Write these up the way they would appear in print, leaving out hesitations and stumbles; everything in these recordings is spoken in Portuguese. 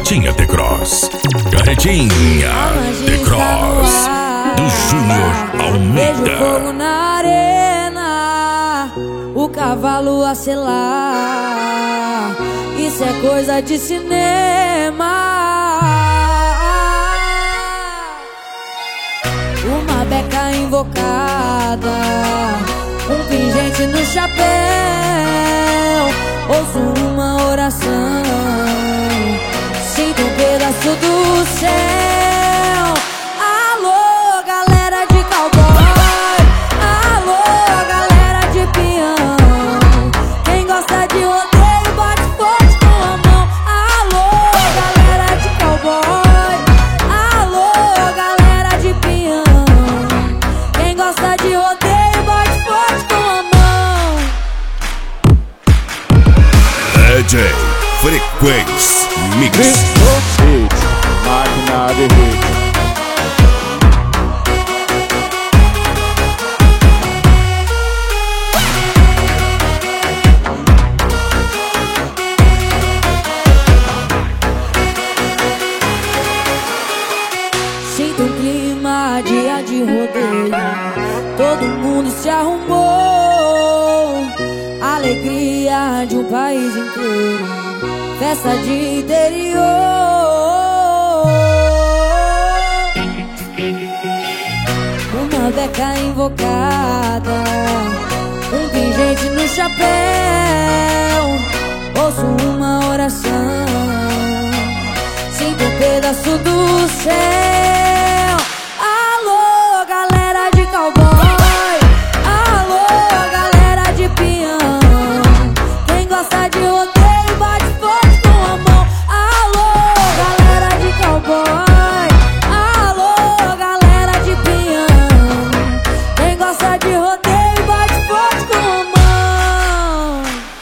Carretinha T-Cross. Carretinha T-Cross do Júnior Almeida. Vejo fogo na arena, o cavalo a selar. Isso é coisa de cinema. Uma beca invocada, um pingente no chapéu. Ouço uma oração, sinto um pedaço do céu. Alô, galera de cowboy, alô, galera de peão. Quem gosta de rodeio bate forte com a mão. Alô, galera de cowboy, alô, galera de peão. Quem gosta de rodeio bate forte com a mão. DJ Frequência Mix. Máquina de hit. Sinto um clima, dia de rodeio. Todo mundo se arrumou. Alegria de um país inteiro, festa de interior. Uma beca invocada, um pingente no chapéu. Ouço uma oração, sinto um pedaço do céu. Alô, galera de cowboy, alô, galera de peão. Quem gosta de rodeio bate forte com a mão. Alô, galera de cowboy, alô, galera de peão. Quem gosta de rodeio bate forte com a mão.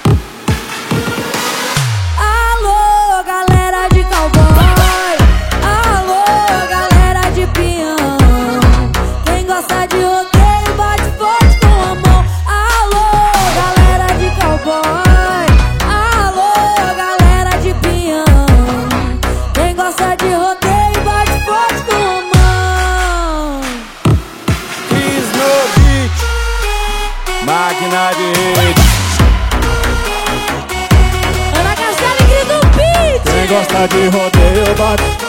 Alô, galera de cowboy, alô, galera de peão. Quem gosta de rodeio bate forte com a mão. Alô, galera de cowboy, alô, galera de peão. Quem gosta de rodeio bate forte com a mão. Cris no beat. Máquina de hit. Ana Castela e Cris do Beat. Quem gosta de rodeio bate